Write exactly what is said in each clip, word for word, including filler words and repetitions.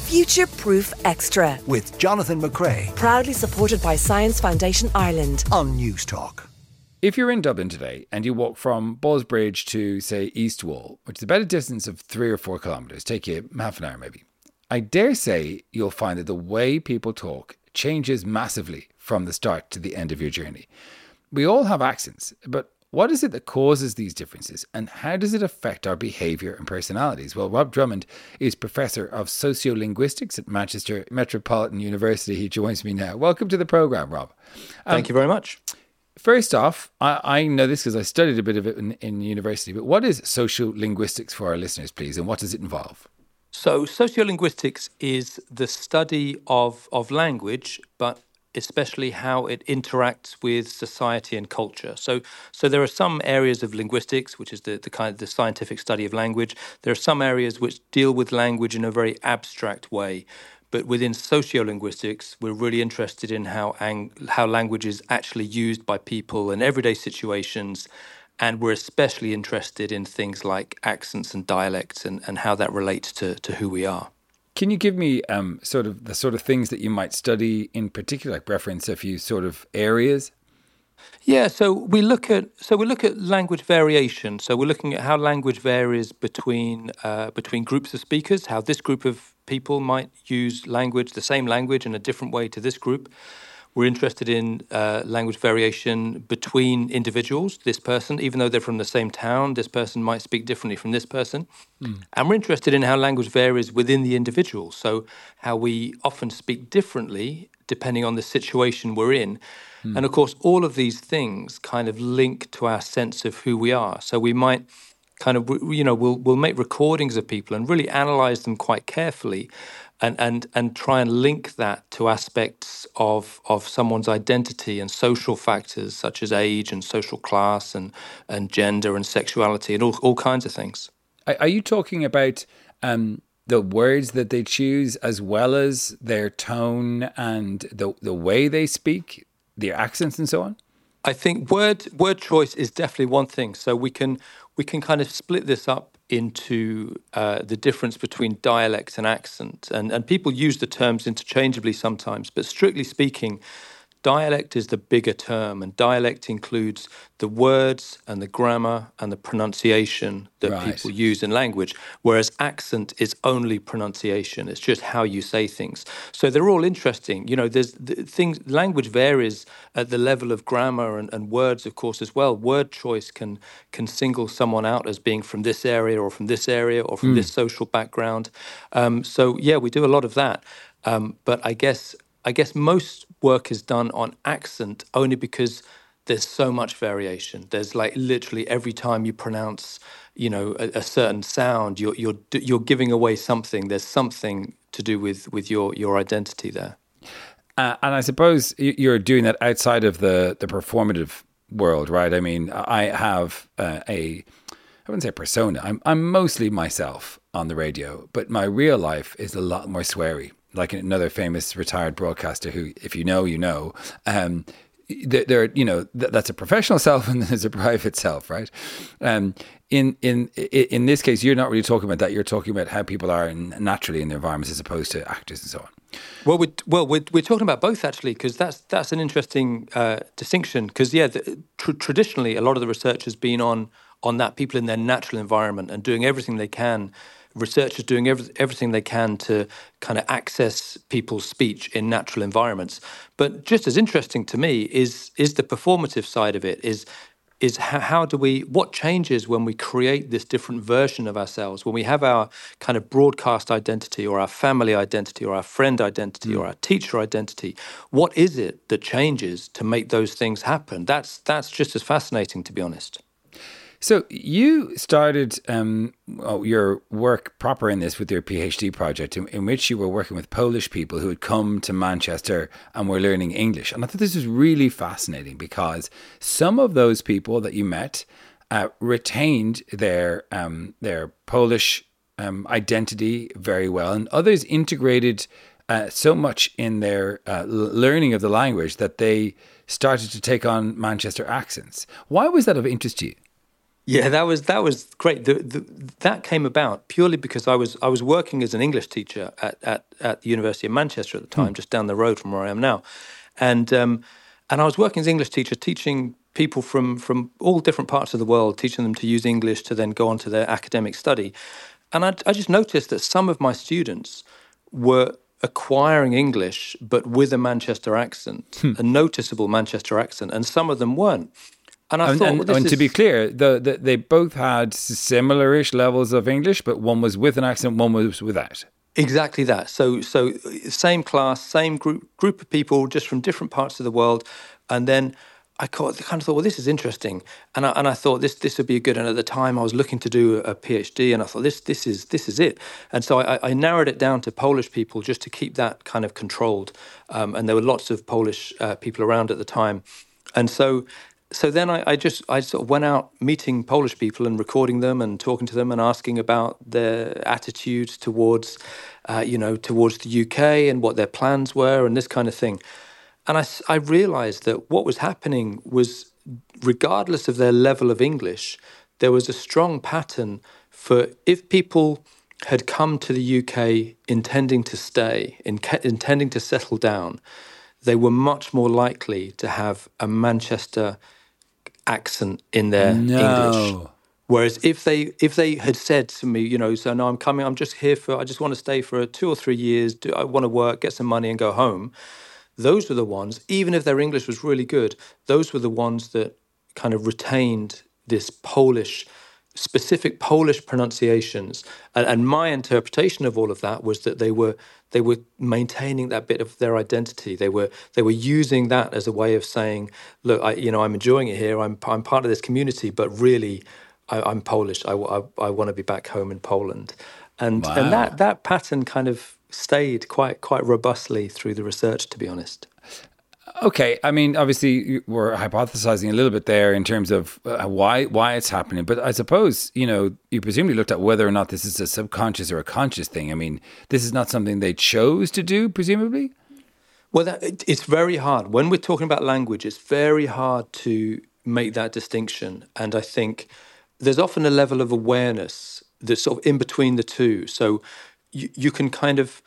Future Proof Extra with Jonathan McRae. Proudly supported by Science Foundation Ireland On News Talk. If you're in Dublin today and you walk from Ballsbridge to, say, East Wall, which is about a distance of three or four kilometres, take you half an hour maybe, I dare say you'll find that the way people talk changes massively from the start to the end of your journey. We all have accents, but what is it that causes these differences and how does it affect our behaviour and personalities? Well, Rob Drummond is Professor of Sociolinguistics at Manchester Metropolitan University. He joins me now. Welcome to the programme, Rob. Um, Thank you very much. First off, I, I know this because I studied a bit of it in, in university, but what is sociolinguistics for our listeners, please, and what does it involve? So sociolinguistics is the study of, of language, but especially how it interacts with society and culture. So so there are some areas of linguistics, which is the, the kind of the scientific study of language. There are some areas which deal with language in a very abstract way. But within sociolinguistics, we're really interested in how ang- how language is actually used by people in everyday situations. And we're especially interested in things like accents and dialects and, and how that relates to, to who we are. Can you give me um, sort of the sort of things that you might study in particular, like reference a few sort of areas? Yeah, so we look at so we look at language variation. So we're looking at how language varies between uh, between groups of speakers, how this group of people might use language, the same language, in a different way to this group. We're interested in uh, language variation between individuals. This person, even though they're from the same town, this person might speak differently from this person. Mm. And we're interested in how language varies within the individual. So how we often speak differently depending on the situation we're in. Mm. And of course, all of these things kind of link to our sense of who we are. So we might kind of, you know, we'll, we'll make recordings of people and really analyze them quite carefully. And, and and try and link that to aspects of of someone's identity and social factors such as age and social class and, and gender and sexuality and all, all kinds of things. Are you talking about um, the words that they choose as well as their tone and the the way they speak, their accents and so on? I think word word choice is definitely one thing. So we can we can kind of split this up into uh, the difference between dialect and accent. And, and people use the terms interchangeably sometimes, but strictly speaking, dialect is the bigger term, and dialect includes the words and the grammar and the pronunciation that right. people use in language, whereas accent is only pronunciation. It's just how you say things. So they're all interesting. You know, there's the things, language varies at the level of grammar and, and words, of course, as well. Word choice can can single someone out as being from this area or from this area or from mm. this social background. Um, so, yeah, we do a lot of that. Um, but I guess... I guess most work is done on accent only because there's so much variation. There's like literally every time you pronounce, you know, a, a certain sound, you're you're you're giving away something. There's something to do with with your your identity there. Uh, and I suppose you're doing that outside of the the performative world, right? I mean, I have uh, a I wouldn't say persona. I'm I'm mostly myself on the radio, but my real life is a lot more sweary. Like another famous retired broadcaster who, if you know, you know, um, there, you know, th- that's a professional self and there's a private self, right? Um, in in in this case, you're not really talking about that. You're talking about how people are in, naturally in their environments as opposed to actors and so on. Well, we well we're we're talking about both actually, because that's that's an interesting uh, distinction. Because yeah, the, tr- traditionally a lot of the research has been on on that people in their natural environment and doing everything they can. Researchers doing every, everything they can to kind of access people's speech in natural environments. But just as interesting to me is is the performative side of it, is is how, how do we, what changes when we create this different version of ourselves, when we have our kind of broadcast identity or our family identity or our friend identity mm. or our teacher identity, what is it that changes to make those things happen? That's, that's just as fascinating, to be honest. So you started um, well, your work proper in this with your PhD project in, in which you were working with Polish people who had come to Manchester and were learning English. And I thought this was really fascinating because some of those people that you met uh, retained their um, their Polish um, identity very well, and others integrated uh, so much in their uh, learning of the language that they started to take on Manchester accents. Why was that of interest to you? Yeah, that was that was great. The, the, that came about purely because I was I was working as an English teacher at at, at the University of Manchester at the time, just down the road from where I am now, and um, and I was working as an English teacher, teaching people from from all different parts of the world, teaching them to use English to then go on to their academic study, and I, I just noticed that some of my students were acquiring English, but with a Manchester accent, a noticeable Manchester accent, and some of them weren't. And I And, thought, and, well, this and to is- be clear, the, the, they both had similar-ish levels of English, but one was with an accent, one was without. Exactly that. So, so same class, same group group of people, just from different parts of the world, and then I kind of thought, well, this is interesting, and I, and I thought this this would be good. And at the time, I was looking to do a PhD, and I thought this this is this is it. And so I, I narrowed it down to Polish people just to keep that kind of controlled. Um, and there were lots of Polish uh, people around at the time, and so. So then I, I just I sort of went out meeting Polish people and recording them and talking to them and asking about their attitudes towards, uh, you know, towards the U K and what their plans were and this kind of thing. And I, s- I realized that what was happening was, regardless of their level of English, there was a strong pattern for if people had come to the U K intending to stay, in, intending to settle down, they were much more likely to have a Manchester accent in their No. English. Whereas if they if they had said to me, you know, so no, I'm coming, I'm just here for, I just want to stay for two or three years, do, I want to work, get some money and go home, those were the ones, even if their English was really good, those were the ones that kind of retained this Polish, specific Polish pronunciations. And, and my interpretation of all of that was that they were they were maintaining that bit of their identity. They were they were using that as a way of saying, look, I, you know, I'm enjoying it here. I'm I'm part of this community, but really, I, I'm Polish. I, I, I want to be back home in Poland, and Wow. and that that pattern kind of stayed quite quite robustly through the research, to be honest. Okay, I mean, obviously, we're hypothesizing a little bit there in terms of uh, why why it's happening. But I suppose, you know, you presumably looked at whether or not this is a subconscious or a conscious thing. I mean, this is not something they chose to do, presumably? Well, that, it, it's very hard. When we're talking about language, it's very hard to make that distinction. And I think there's often a level of awareness that's sort of in between the two. So you, you can kind of...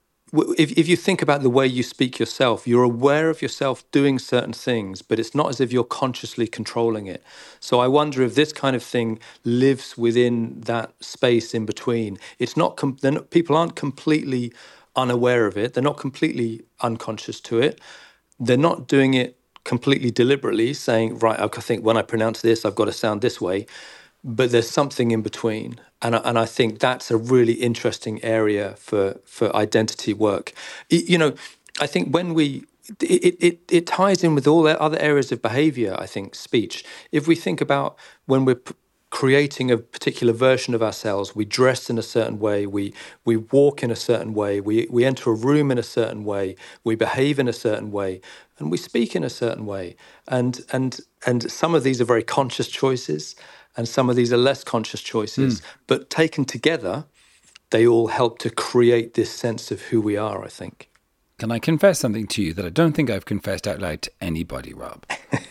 If, if you think about the way you speak yourself, you're aware of yourself doing certain things, but it's not as if you're consciously controlling it. So I wonder if this kind of thing lives within that space in between. It's not, com- they're not people aren't completely unaware of it. They're not completely unconscious to it. They're not doing it completely deliberately, saying, right, I think when I pronounce this, I've got to sound this way. But there's something in between. And I, and I think that's a really interesting area for, for identity work. Y- You know, I think when we, it, it, it ties in with all the other areas of behavior, I think, speech. If we think about when we're p- creating a particular version of ourselves, we dress in a certain way, we we walk in a certain way, we, we enter a room in a certain way, we behave in a certain way, and we speak in a certain way. And and and some of these are very conscious choices, and some of these are less conscious choices. Mm. But taken together, they all help to create this sense of who we are, I think. Can I confess something to you that I don't think I've confessed out loud to anybody, Rob?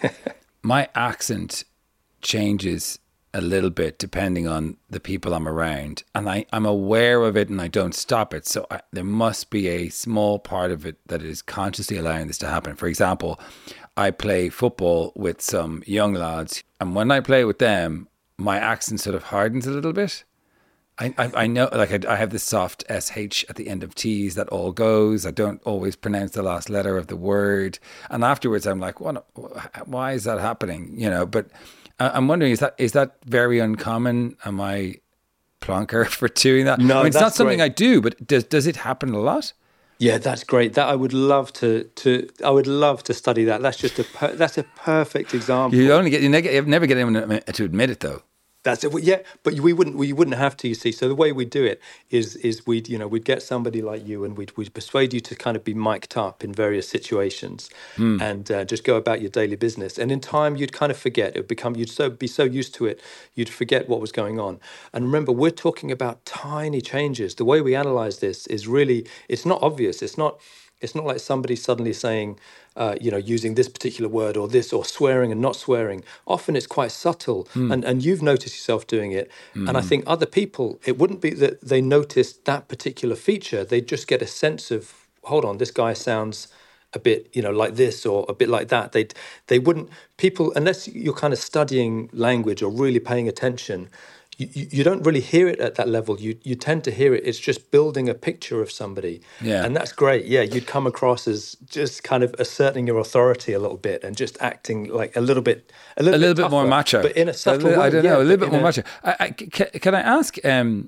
My accent changes a little bit depending on the people I'm around. And I, I'm aware of it and I don't stop it. So I, there must be a small part of it that is consciously allowing this to happen. For example, I play football with some young lads. And when I play with them, my accent sort of hardens a little bit. I, I, I know, like I, I have this soft S H at the end of T's that all goes. I don't always pronounce the last letter of the word. And afterwards I'm like, what, why is that happening? You know, but I'm wondering, is that is that very uncommon? Am I plonker for doing that? No, I mean, it's that's not something great. I do, but does does it happen a lot? Yeah, that's great. That I would love to to I would love to study that. That's just a per, that's a perfect example. You only get you never, you never get anyone to admit it though. That's it. Yeah, but we wouldn't we wouldn't have to. You see, so the way we do it is is we'd you know we'd get somebody like you and we'd we'd persuade you to kind of be mic'd up in various situations mm. and uh, just go about your daily business. And in time, you'd kind of forget. It would become you'd so be so used to it, you'd forget what was going on. And remember, we're talking about tiny changes. The way we analyze this is really it's not obvious. It's not. It's not like somebody suddenly saying, uh, you know, using this particular word or this, or swearing and not swearing. Often it's quite subtle, and, and you've noticed yourself doing it. And I think other people, it wouldn't be that they noticed that particular feature. They just get a sense of, hold on, this guy sounds a bit, you know, like this or a bit like that. They they wouldn't, people, unless you're kind of studying language or really paying attention, you, you, you don't really hear it at that level. You you tend to hear it. It's just building a picture of somebody. Yeah. And that's great. Yeah, you'd come across as just kind of asserting your authority a little bit and just acting like a little bit, a little, a little bit, bit more tougher, macho. But in a subtle li- way. I don't yeah, know, a little but bit more in a- macho. I, I, can, can I ask, um,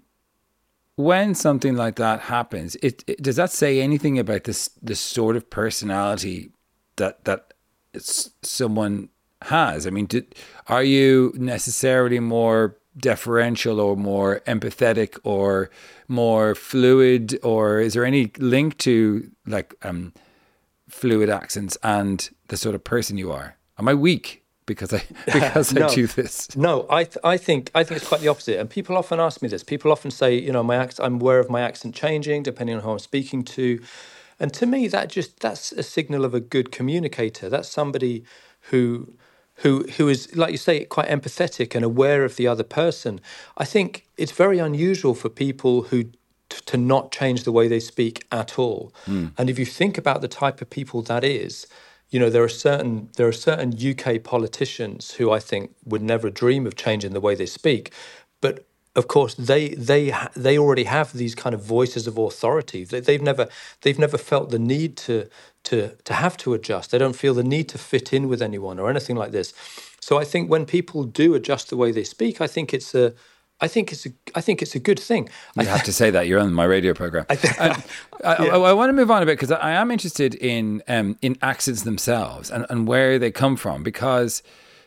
when something like that happens, it, it does that say anything about this the sort of personality that that it's, someone has? I mean, did, are you necessarily more deferential or more empathetic or more fluid, or is there any link to like um, fluid accents and the sort of person you are? Am I weak because I because No. I do this? No, I th- I think I think it's quite the opposite. And people often ask me this. People often say, you know, my ac- I'm aware of my accent changing depending on who I'm speaking to. And to me, that just that's a signal of a good communicator. That's somebody who who who is, like you say, quite empathetic and aware of the other person. I think it's very unusual for people who t- to not change the way they speak at all. And if you think about the type of people that is, you know, there are certain there are certain U K politicians who I think would never dream of changing the way they speak, but of course they they ha- they already have these kind of voices of authority. They, they've never they've never felt the need to to to have to adjust. They don't feel the need to fit in with anyone or anything like this. So I think when people do adjust the way they speak, I think it's a I think it's a I think it's a good thing. You have to say that you're on my radio program. I, I, I, I want to move on a bit because I am interested in um, in accents themselves and, and where they come from, because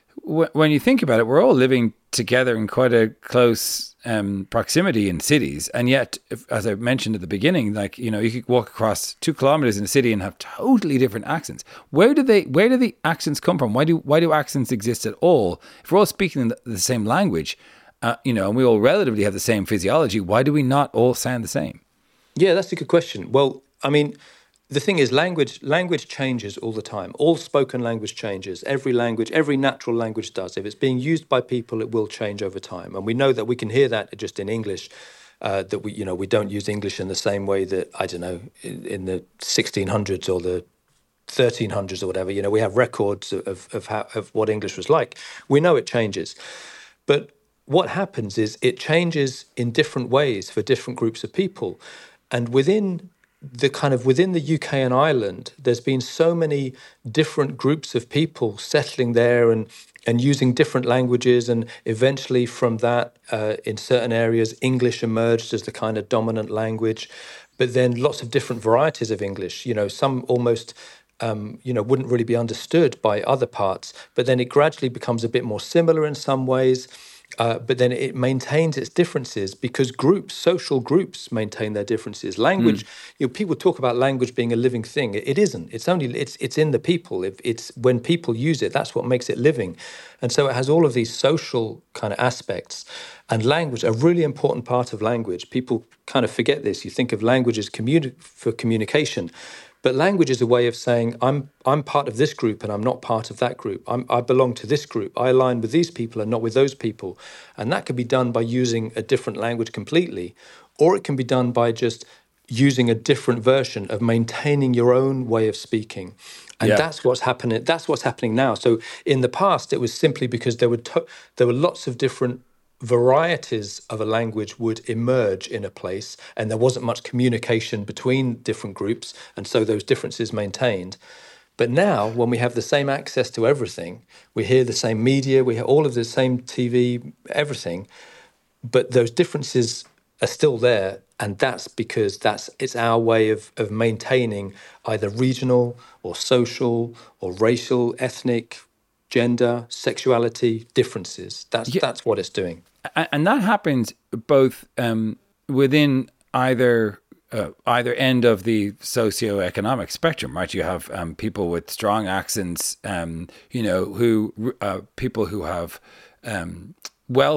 w- when you think about it, we're all living together in quite a close um, proximity in cities, and yet, if, as I mentioned at the beginning, like, you know, you could walk across two kilometers in a city and have totally different accents. Where do they? Where do the accents come from? Why do why do accents exist at all? If we're all speaking the, the same language. Uh, you know, and we all relatively have the same physiology, why do we not all sound the same? Yeah, that's a good question. Well, I mean, the thing is, language language changes all the time. All spoken language changes. Every language, every natural language does. If it's being used by people, it will change over time. And we know that we can hear that just in English, uh, that we, you know, we don't use English in the same way that, I don't know, in, in the sixteen hundreds or the thirteen hundreds or whatever. You know, we have records of, of, how, of what English was like. We know it changes. But what happens is it changes in different ways for different groups of people. And within the kind of within the U K and Ireland, there's been so many different groups of people settling there and and using different languages. And eventually from that, uh, in certain areas, English emerged as the kind of dominant language. But then lots of different varieties of English, you know, some almost Um, you know, wouldn't really be understood by other parts. But then it gradually becomes a bit more similar in some ways. Uh, but then it maintains its differences because groups, social groups, maintain their differences. Language, mm. you know, people talk about language being a living thing. It, it isn't. It's only it's it's in the people. If it's when people use it, that's what makes it living. And so it has all of these social kind of aspects. And language, a really important part of language. People kind of forget this. You think of language as communi- for communication. But language is a way of saying, I'm I'm part of this group and I'm not part of that group. I'm, I belong to this group. I align with these people and not with those people. And that can be done by using a different language completely, or it can be done by just using a different version of maintaining your own way of speaking. And yeah. that's what's happening. That's what's happening now. So in the past, it was simply because there were to- there were lots of different varieties of a language would emerge in a place, and there wasn't much communication between different groups, and so those differences maintained. But now, when we have the same access to everything, we hear the same media, we hear all of the same T V, everything, but those differences are still there, and that's because that's it's our way of of maintaining either regional or social or racial, ethnic, gender, sexuality differences. That's yeah. that's what it's doing. And that happens both um, within either uh, either end of the socioeconomic spectrum, right? You have um, people with strong accents, um, you know, who uh, people who have um, wealth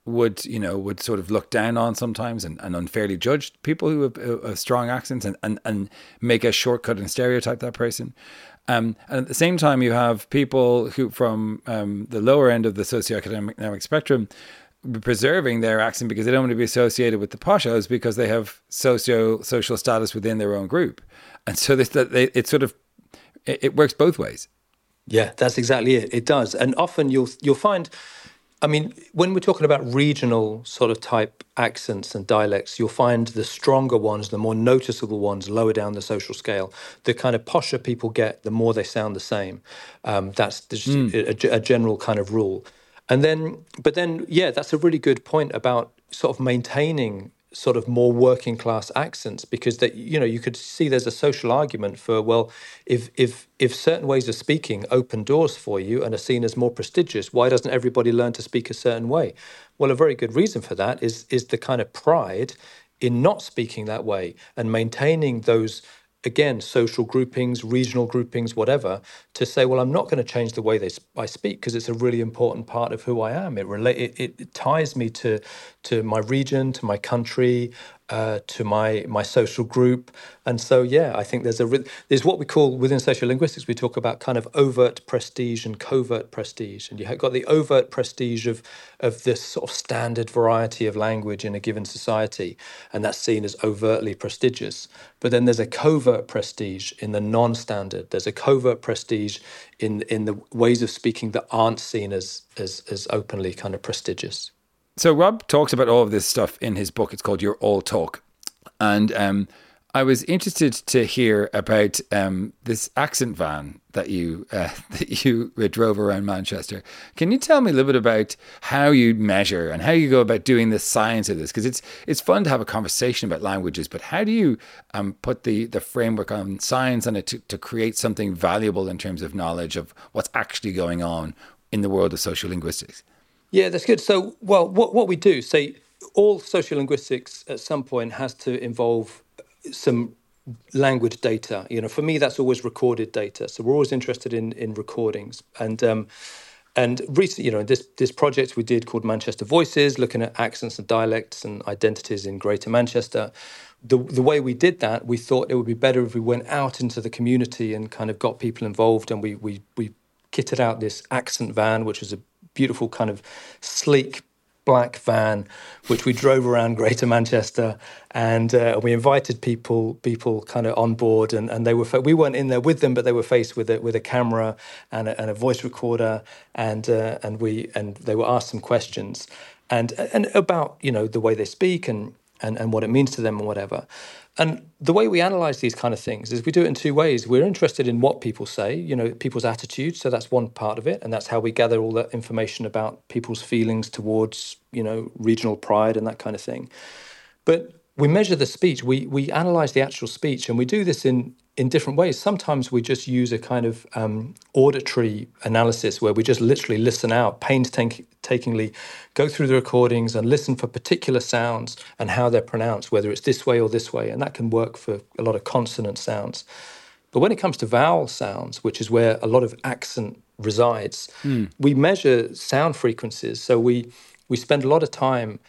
would, you know, would sort of look down on sometimes and, and unfairly judge people who have, uh, have strong accents and, and, and make a shortcut and stereotype that person. Um, and at the same time, you have people who from um, the lower end of the socioeconomic spectrum preserving their accent because they don't want to be associated with the poshos because they have socio social status within their own group. And so this, that they, it sort of, it, it works both ways. Yeah, that's exactly it. It does. And often you'll you'll find, I mean, when we're talking about regional sort of type accents and dialects, you'll find the stronger ones, the more noticeable ones, lower down the social scale. The kind of posher people get, the more they sound the same. Um, that's just mm. a, a general kind of rule. And then, but then, yeah, that's a really good point about sort of maintaining sort of more working class accents, because that, you know, you could see there's a social argument for, well, if if if certain ways of speaking open doors for you and are seen as more prestigious, why doesn't everybody learn to speak a certain way? Well, a very good reason for that is is the kind of pride in not speaking that way and maintaining those, again, social groupings, regional groupings, whatever, to say, well, I'm not going to change the way they I speak because it's a really important part of who I am. It relate it, it ties me to to my region, to my country, uh, to my my social group. And so, yeah, I think there's a there's what we call within sociolinguistics, we talk about kind of overt prestige and covert prestige. And you've got the overt prestige of of this sort of standard variety of language in a given society, and that's seen as overtly prestigious. But then there's a covert prestige in the non-standard. There's a covert prestige in in the ways of speaking that aren't seen as as as openly kind of prestigious. So Rob talks about all of this stuff in his book. It's called Your All Talk. And um, I was interested to hear about um, this accent van that you uh, that you drove around Manchester. Can you tell me a little bit about how you measure and how you go about doing the science of this? Because it's it's fun to have a conversation about languages, but how do you um, put the, the framework on science on it to, to create something valuable in terms of knowledge of what's actually going on in the world of sociolinguistics? Yeah, that's good. So, well, what, what we do, say, all sociolinguistics at some point has to involve some language data. You know, for me, that's always recorded data. So we're always interested in in recordings. And um, and recently, you know, this this project we did called Manchester Voices, looking at accents and dialects and identities in Greater Manchester. The the way we did that, we thought it would be better if we went out into the community and kind of got people involved, and we we we kitted out this accent van, which was a beautiful kind of sleek black van, which we drove around Greater Manchester, and uh, we invited people, people kind of on board, and, and they were we weren't in there with them, but they were faced with a with a camera and a, and a voice recorder, and uh, and we and they were asked some questions, and and about you know the way they speak and and and what it means to them and whatever. And the way we analyze these kind of things is we do it in two ways. We're interested in what people say, you know, people's attitudes. So that's one part of it. And that's how we gather all that information about people's feelings towards, you know, regional pride and that kind of thing. But we measure the speech. We we analyze the actual speech. And we do this in, in different ways. Sometimes we just use a kind of um, auditory analysis where we just literally listen out, painstakingly go through the recordings and listen for particular sounds and how they're pronounced, whether it's this way or this way. And that can work for a lot of consonant sounds. But when it comes to vowel sounds, which is where a lot of accent resides, mm. we measure sound frequencies. So we we spend a lot of time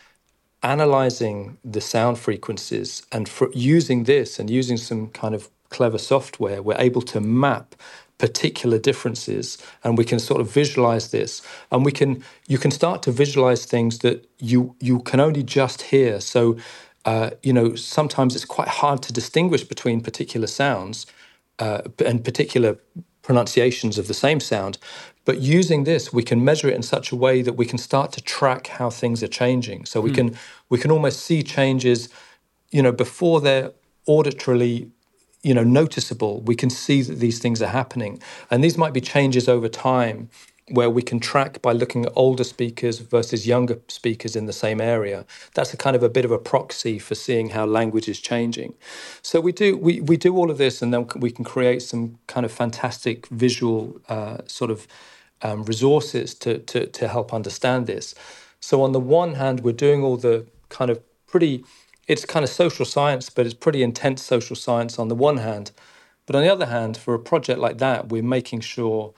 analyzing the sound frequencies, and for using this and using some kind of clever software, we're able to map particular differences, and we can sort of visualize this, and we can you can start to visualize things that you you can only just hear. So uh, you know sometimes it's quite hard to distinguish between particular sounds uh, and particular pronunciations of the same sound. But using this, we can measure it in such a way that we can start to track how things are changing. So we mm. can we can almost see changes, you know, before they're auditorily, you know, noticeable. We can see that these things are happening, and these might be changes over time, where we can track by looking at older speakers versus younger speakers in the same area. That's a kind of a bit of a proxy for seeing how language is changing. So we do we we do all of this, and then we can create some kind of fantastic visual uh, sort of um, resources to, to to help understand this. So on the one hand, we're doing all the kind of pretty, it's kind of social science, but it's pretty intense social science on the one hand. But on the other hand, for a project like that, we're making sure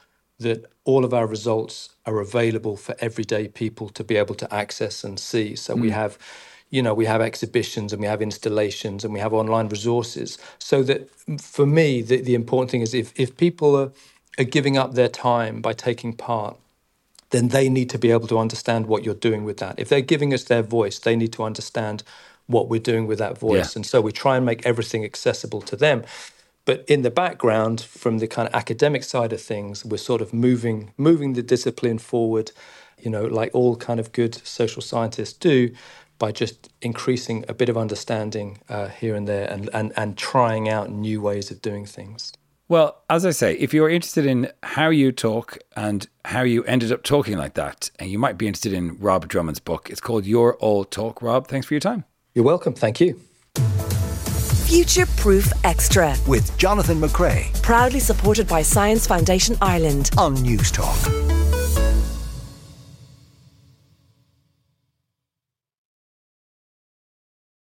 that all of our results are available for everyday people to be able to access and see. So mm. we have, you know, we have exhibitions and we have installations and we have online resources. So that for me, the, the important thing is if, if people are, are giving up their time by taking part, then they need to be able to understand what you're doing with that. If they're giving us their voice, they need to understand what we're doing with that voice. Yeah. And so we try and make everything accessible to them. But in the background, from the kind of academic side of things, we're sort of moving moving the discipline forward, you know, like all kind of good social scientists do, by just increasing a bit of understanding uh, here and there and, and, and trying out new ways of doing things. Well, as I say, if you're interested in how you talk and how you ended up talking like that, and you might be interested in Rob Drummond's book. It's called You're All Talk. Rob, thanks for your time. You're welcome. Thank you. Future Proof Extra. With Jonathan McCrea. Proudly supported by Science Foundation Ireland. On News Talk.